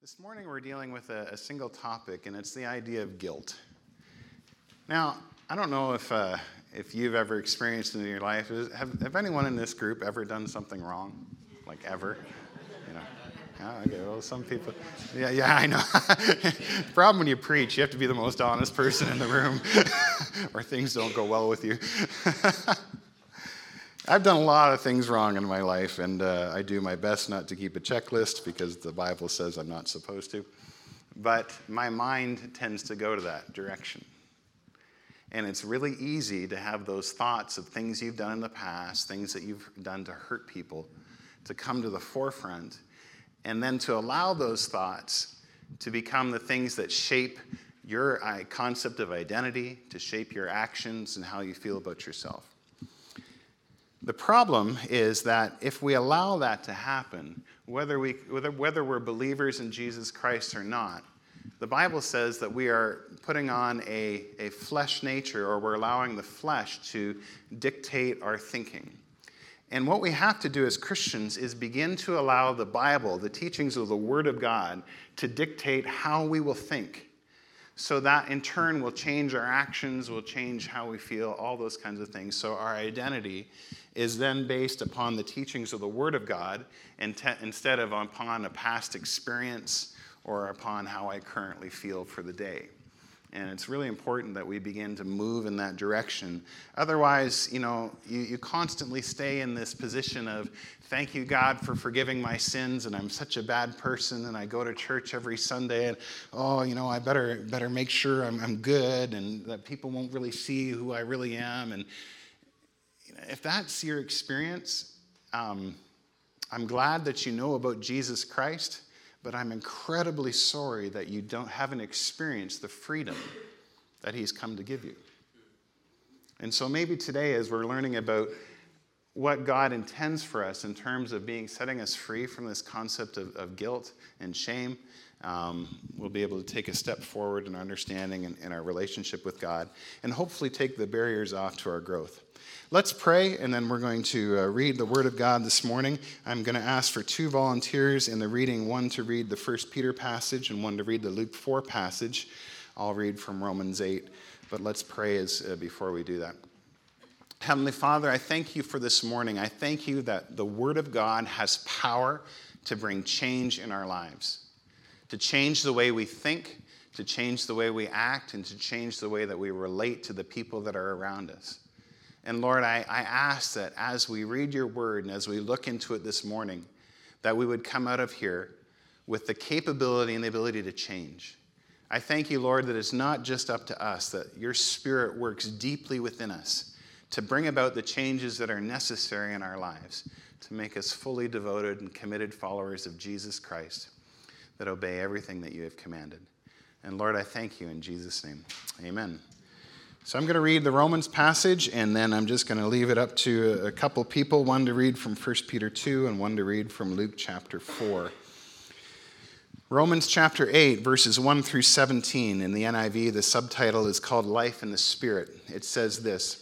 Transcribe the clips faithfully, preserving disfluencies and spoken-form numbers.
This morning we're dealing with a, a single topic, and it's the idea of guilt. Now, I don't know if uh, if you've ever experienced in your life, is, have, have anyone in this group ever done something wrong? Like ever? You know? Oh, okay, well, some people, yeah, yeah, I know. Problem when you preach, you have to be the most honest person in the room, or things don't go well with you. I've done a lot of things wrong in my life, and uh, I do my best not to keep a checklist because the Bible says I'm not supposed to. But my mind tends to go to that direction. And it's really easy to have those thoughts of things you've done in the past, things that you've done to hurt people, to come to the forefront, and then to allow those thoughts to become the things that shape your concept of identity, to shape your actions and how you feel about yourself. The problem is that if we allow that to happen, whether, we, whether, whether we're believers in Jesus Christ or not, the Bible says that we are putting on a, a flesh nature, or we're allowing the flesh to dictate our thinking. And what we have to do as Christians is begin to allow the Bible, the teachings of the Word of God, to dictate how we will think. So that in turn will change our actions, will change how we feel, all those kinds of things. So our identity is then based upon the teachings of the Word of God and te- instead of upon a past experience or upon how I currently feel for the day. And it's really important that we begin to move in that direction. Otherwise, you know, you, you constantly stay in this position of, thank you, God, for forgiving my sins, and I'm such a bad person, and I go to church every Sunday, and, oh, you know, I better better make sure I'm, I'm good, and that people won't really see who I really am. And you know, if that's your experience, um, I'm glad that you know about Jesus Christ, but I'm incredibly sorry that you don't haven't experienced the freedom that he's come to give you. And so maybe today, as we're learning about what God intends for us in terms of being setting us free from this concept of, of guilt and shame, um, we'll be able to take a step forward in our understanding and in our relationship with God, and hopefully take the barriers off to our growth. Let's pray, and then we're going to uh, read the Word of God this morning. I'm going to ask for two volunteers in the reading, one to read the First Peter passage and one to read the Luke four passage. I'll read from Romans eight, but let's pray as uh, before we do that. Heavenly Father, I thank you for this morning. I thank you that the Word of God has power to bring change in our lives, to change the way we think, to change the way we act, and to change the way that we relate to the people that are around us. And Lord, I, I ask that as we read your word and as we look into it this morning, that we would come out of here with the capability and the ability to change. I thank you, Lord, that it's not just up to us, that your Spirit works deeply within us to bring about the changes that are necessary in our lives, to make us fully devoted and committed followers of Jesus Christ that obey everything that you have commanded. And Lord, I thank you in Jesus' name. Amen. So I'm going to read the Romans passage, and then I'm just going to leave it up to a couple people, one to read from First Peter two and one to read from Luke chapter four. Romans chapter eight, verses one through seventeen. In the N I V, the subtitle is called Life in the Spirit. It says this.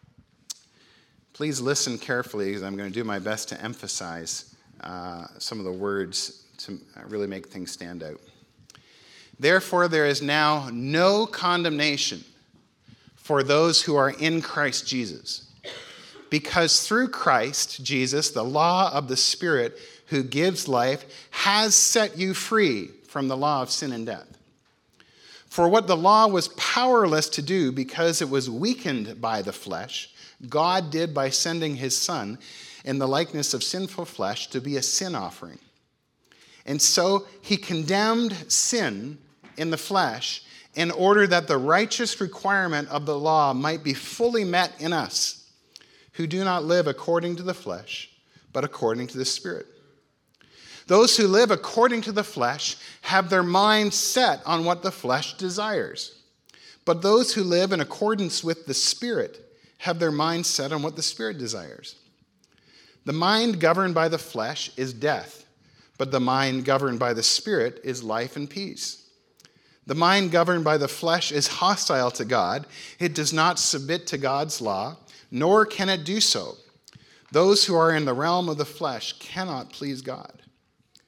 Please listen carefully, because I'm going to do my best to emphasize uh, some of the words to really make things stand out. Therefore, there is now no condemnation for those who are in Christ Jesus. Because through Christ Jesus, the law of the Spirit who gives life has set you free from the law of sin and death. For what the law was powerless to do because it was weakened by the flesh, God did by sending his Son in the likeness of sinful flesh to be a sin offering. And so he condemned sin in the flesh in order that the righteous requirement of the law might be fully met in us, who do not live according to the flesh, but according to the Spirit. Those who live according to the flesh have their mind set on what the flesh desires. But those who live in accordance with the Spirit have their mind set on what the Spirit desires. The mind governed by the flesh is death, but the mind governed by the Spirit is life and peace. The mind governed by the flesh is hostile to God. It does not submit to God's law, nor can it do so. Those who are in the realm of the flesh cannot please God.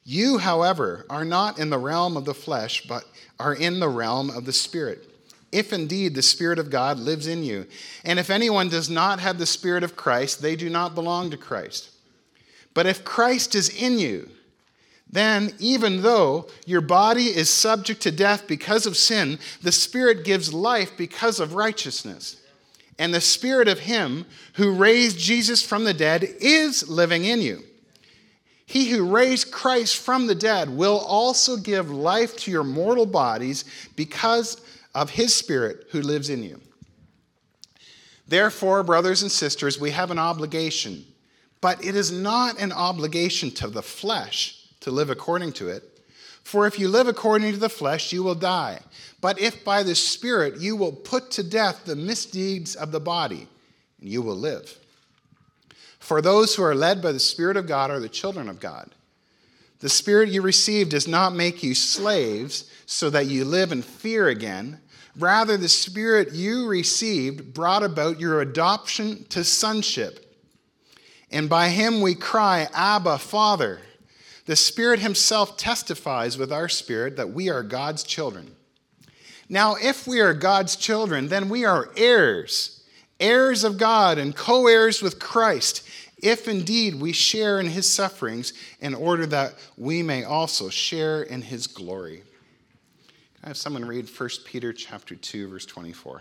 You, however, are not in the realm of the flesh, but are in the realm of the Spirit, if indeed the Spirit of God lives in you. And if anyone does not have the Spirit of Christ, they do not belong to Christ. But if Christ is in you, then even though your body is subject to death because of sin, the Spirit gives life because of righteousness. And the Spirit of him who raised Jesus from the dead is living in you. He who raised Christ from the dead will also give life to your mortal bodies because of his Spirit who lives in you. Therefore, brothers and sisters, we have an obligation, but it is not an obligation to the flesh to live according to it. For if you live according to the flesh, you will die. But if by the Spirit you will put to death the misdeeds of the body, you will live. For those who are led by the Spirit of God are the children of God. The Spirit you received does not make you slaves so that you live in fear again. Rather, the Spirit you received brought about your adoption to sonship. And by him we cry, Abba, Father. The Spirit himself testifies with our spirit that we are God's children. Now, if we are God's children, then we are heirs, heirs of God and co-heirs with Christ, if indeed we share in his sufferings, in order that we may also share in his glory. Can I have someone read First Peter chapter two, verse twenty-four?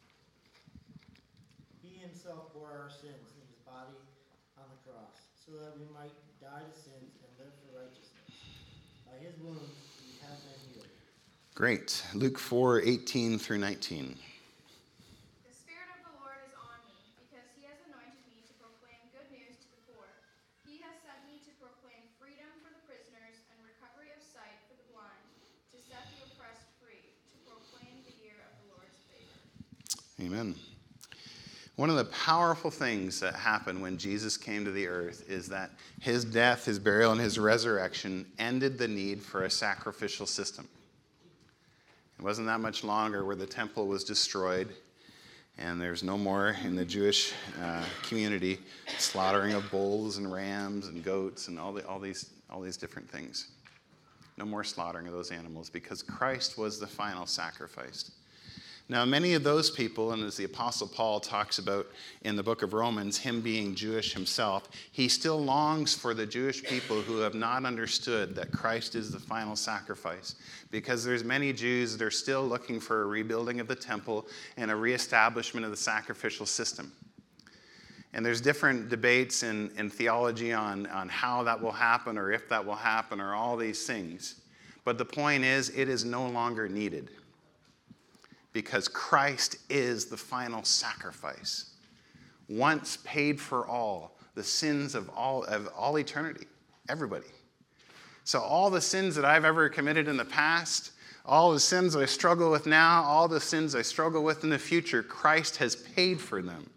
He himself bore our sins in his body on the cross, so that we might die to sins and live for righteousness. By his wounds we have been healed. Great. Luke four, eighteen through nineteen. The Spirit of the Lord is on me, because he has anointed me to proclaim good news to the poor. He has sent me to proclaim freedom for the prisoners and recovery of sight for the blind, to set the oppressed free, to proclaim the year of the Lord's favor. Amen. One of the powerful things that happened when Jesus came to the earth is that his death, his burial, and his resurrection ended the need for a sacrificial system. It wasn't that much longer where the temple was destroyed and there's no more in the Jewish uh, community slaughtering of bulls and rams and goats and all, the, all, these, all these different things. No more slaughtering of those animals because Christ was the final sacrifice. Now, many of those people, and as the Apostle Paul talks about in the book of Romans, him being Jewish himself, he still longs for the Jewish people who have not understood that Christ is the final sacrifice. Because there's many Jews that are still looking for a rebuilding of the temple and a reestablishment of the sacrificial system. And there's different debates in, in theology on, on how that will happen or if that will happen or all these things. But the point is, it is no longer needed. Because Christ is the final sacrifice. Once paid for all, the sins of all, of all eternity. Everybody. So all the sins that I've ever committed in the past, all the sins I struggle with now, all the sins I struggle with in the future, Christ has paid for them.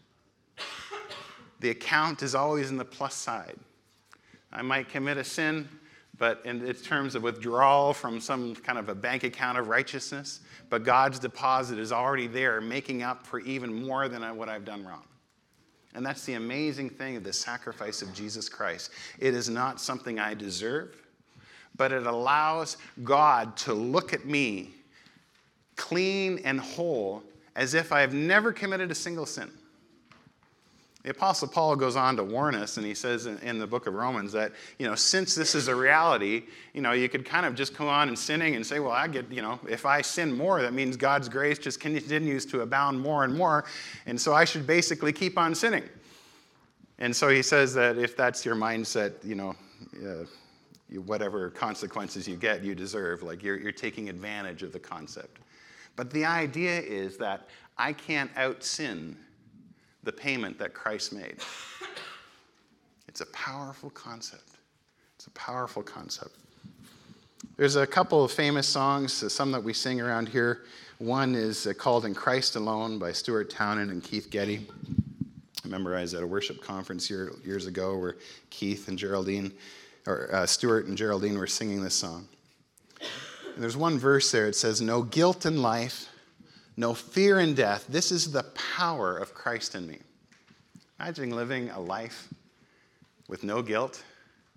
The account is always in the plus side. I might commit a sin, but in terms of withdrawal from some kind of a bank account of righteousness, but God's deposit is already there, making up for even more than what I've done wrong. And that's the amazing thing of the sacrifice of Jesus Christ. It is not something I deserve, but it allows God to look at me clean and whole as if I have never committed a single sin. The Apostle Paul goes on to warn us, and he says in, in the book of Romans that, you know, since this is a reality, you know, you could kind of just go on and sinning and say, well, I get, you know, if I sin more, that means God's grace just continues to abound more and more, and so I should basically keep on sinning. And so he says that if that's your mindset, you know, uh, you, whatever consequences you get, you deserve. Like you're, you're taking advantage of the concept. But the idea is that I can't out-sin the payment that Christ made. It's a powerful concept. It's a powerful concept. There's a couple of famous songs, some that we sing around here. One is called In Christ Alone by Stuart Townend and Keith Getty. I remember I was at a worship conference year, years ago where Keith and Geraldine, or uh, Stuart and Geraldine were singing this song. And there's one verse there. It says, no guilt in life, no fear in death. This is the power of Christ in me. Imagine living a life with no guilt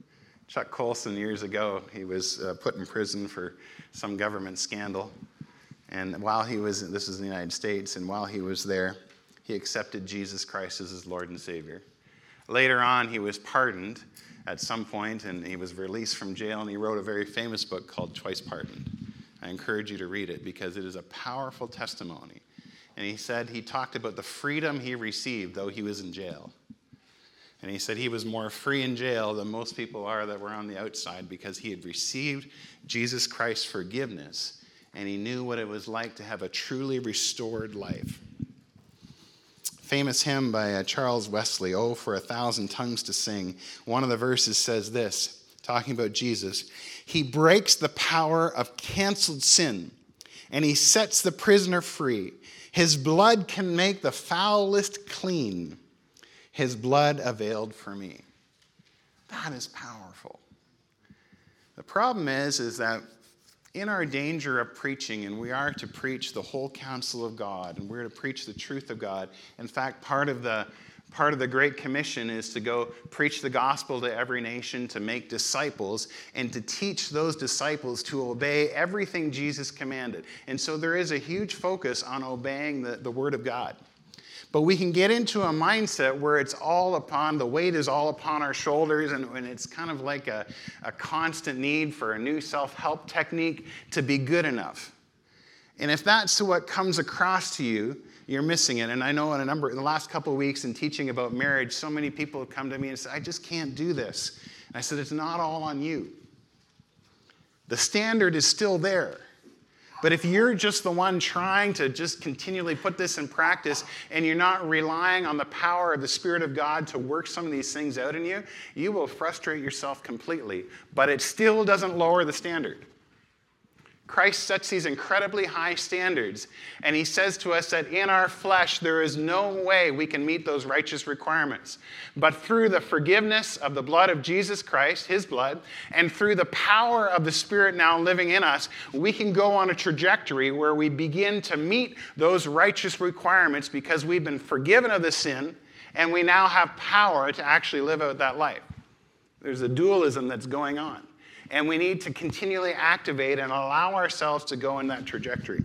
Chuck Colson, years ago, he was uh, put in prison for some government scandal. And while he was, this is in the United States, and while he was there, he accepted Jesus Christ as his Lord and Savior. Later on, he was pardoned at some point, and he was released from jail, and he wrote a very famous book called Twice Pardoned. I encourage you to read it because it is a powerful testimony. And he said he talked about the freedom he received, though he was in jail. And he said he was more free in jail than most people are that were on the outside because he had received Jesus Christ's forgiveness, and he knew what it was like to have a truly restored life. Famous hymn by uh, Charles Wesley, "Oh, for a Thousand Tongues to Sing." One of the verses says this, talking about Jesus: "He breaks the power of canceled sin, and he sets the prisoner free. His blood can make the foulest clean. His blood availed for me." That is powerful. The problem is, is that in our danger of preaching, and we are to preach the whole counsel of God, and we're to preach the truth of God. In fact, part of the part of the Great Commission is to go preach the gospel to every nation, to make disciples, and to teach those disciples to obey everything Jesus commanded. And so there is a huge focus on obeying the, the Word of God. But we can get into a mindset where it's all upon, the weight is all upon our shoulders, and, and it's kind of like a, a constant need for a new self-help technique to be good enough. And if that's what comes across to you, you're missing it. And I know in a number, in the last couple of weeks in teaching about marriage, so many people have come to me and said, "I just can't do this." And I said, it's not all on you. The standard is still there. But if you're just the one trying to just continually put this in practice and you're not relying on the power of the Spirit of God to work some of these things out in you, you will frustrate yourself completely. But it still doesn't lower the standard. Christ sets these incredibly high standards, and he says to us that in our flesh there is no way we can meet those righteous requirements. But through the forgiveness of the blood of Jesus Christ, his blood, and through the power of the Spirit now living in us, we can go on a trajectory where we begin to meet those righteous requirements because we've been forgiven of the sin, and we now have power to actually live out that life. There's a dualism that's going on. And we need to continually activate and allow ourselves to go in that trajectory.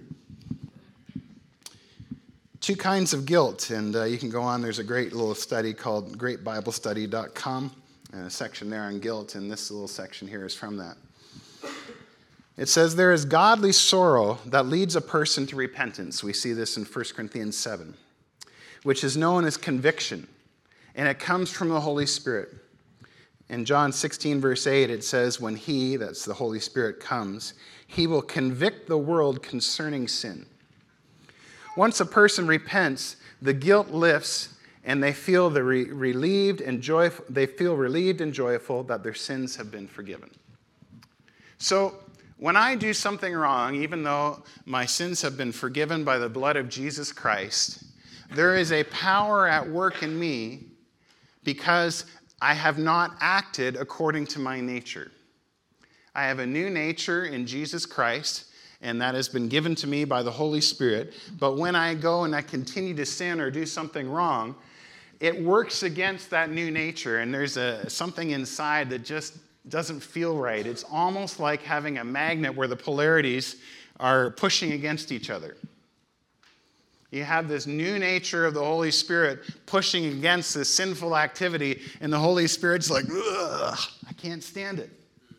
Two kinds of guilt, and uh, you can go on. There's a great little study called great bible study dot com, and a section there on guilt, and this little section here is from that. It says, "There is godly sorrow that leads a person to repentance." We see this in First Corinthians seven, which is known as conviction, and it comes from the Holy Spirit. In John sixteen, verse eight, it says, "When he," that's the Holy Spirit, "comes, he will convict the world concerning sin." Once a person repents, the guilt lifts, and they feel the re- relieved and joyful. They feel relieved and joyful that their sins have been forgiven. So, when I do something wrong, even though my sins have been forgiven by the blood of Jesus Christ, there is a power at work in me because I have not acted according to my nature. I have a new nature in Jesus Christ, and that has been given to me by the Holy Spirit. But when I go and I continue to sin or do something wrong, it works against that new nature, and there's a, something inside that just doesn't feel right. It's almost like having a magnet where the polarities are pushing against each other. You have this new nature of the Holy Spirit pushing against this sinful activity, and the Holy Spirit's like, ugh, I can't stand it.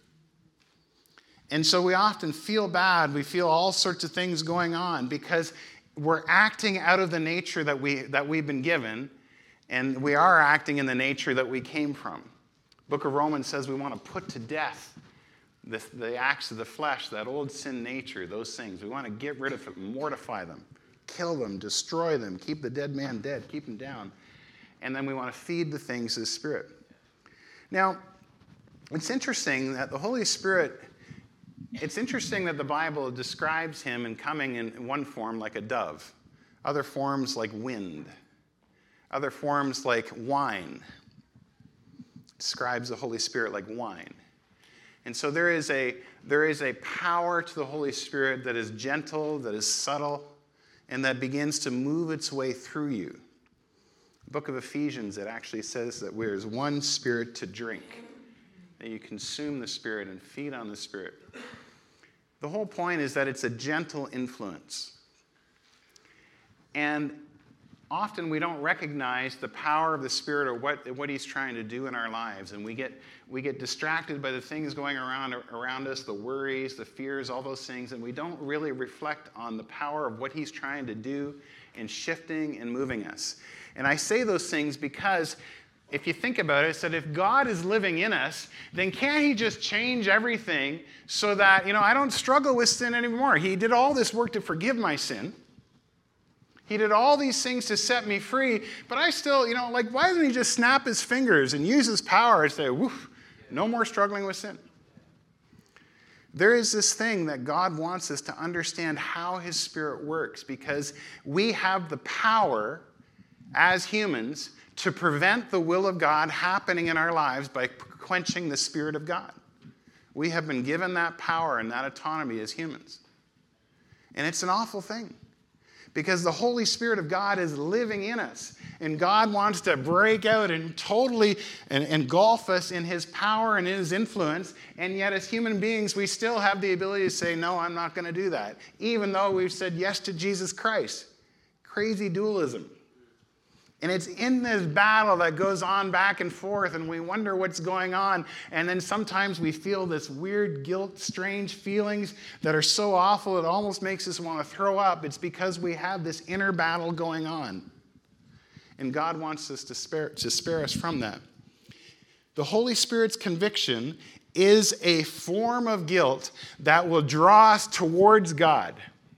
And so we often feel bad. We feel all sorts of things going on because we're acting out of the nature that, we, that we've been given, and we are acting in the nature that we came from. The book of Romans says we want to put to death the, the acts of the flesh, that old sin nature, those things. We want to get rid of it, mortify them. Kill them, destroy them, keep the dead man dead, keep him down. And then we want to feed the things of the Spirit. Now, it's interesting that the Holy Spirit, it's interesting that the Bible describes him in coming in one form like a dove, other forms like wind, other forms like wine. It describes the Holy Spirit like wine. And so there is a, there is a power to the Holy Spirit that is gentle, that is subtle, and that begins to move its way through you. The book of Ephesians, it actually says that there is one Spirit to drink. that you consume the Spirit and feed on the Spirit. The whole point is that it's a gentle influence. And often we don't recognize the power of the Spirit or what, what He's trying to do in our lives. And we get, we get distracted by the things going around, around us, the worries, the fears, all those things, and we don't really reflect on the power of what He's trying to do in shifting and moving us. And I say those things because if you think about it, it's that if God is living in us, then can't He just change everything so that, you know, I don't struggle with sin anymore? He did all this work to forgive my sin. He did all these things to set me free, but I still, you know, like, why doesn't He just snap His fingers and use His power and say, woof, no more struggling with sin? There is this thing that God wants us to understand how His Spirit works, because we have the power as humans to prevent the will of God happening in our lives by quenching the Spirit of God. We have been given that power and that autonomy as humans. And it's an awful thing, because the Holy Spirit of God is living in us. And God wants to break out and totally engulf us in His power and in His influence. And yet as human beings, we still have the ability to say, no, I'm not going to do that, even though we've said yes to Jesus Christ. Crazy dualism. And it's in this battle that goes on back and forth, and we wonder what's going on. And then sometimes we feel this weird guilt, strange feelings that are so awful it almost makes us want to throw up. It's because we have this inner battle going on. And God wants us to spare, to spare us from that. The Holy Spirit's conviction is a form of guilt that will draw us towards God.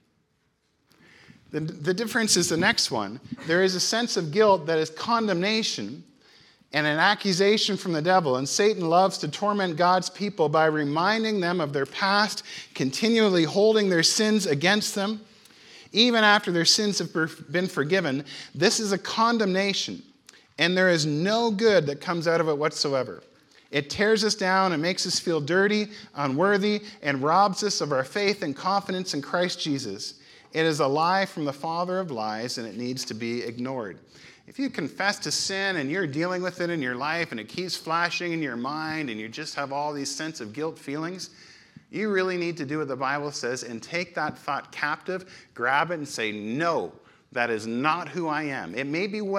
The, the difference is the next one. There is a sense of guilt that is condemnation and an accusation from the devil. And Satan loves to torment God's people by reminding them of their past, continually holding their sins against them. Even after their sins have been forgiven, this is a condemnation. And there is no good that comes out of it whatsoever. It tears us down and makes us feel dirty, unworthy, and robs us of our faith and confidence in Christ Jesus. It is a lie from the father of lies, and it needs to be ignored. If you confess to sin and you're dealing with it in your life and it keeps flashing in your mind and you just have all these sense of guilt feelings, you really need to do what the Bible says and take that thought captive, grab it and say, no, that is not who I am. It may be what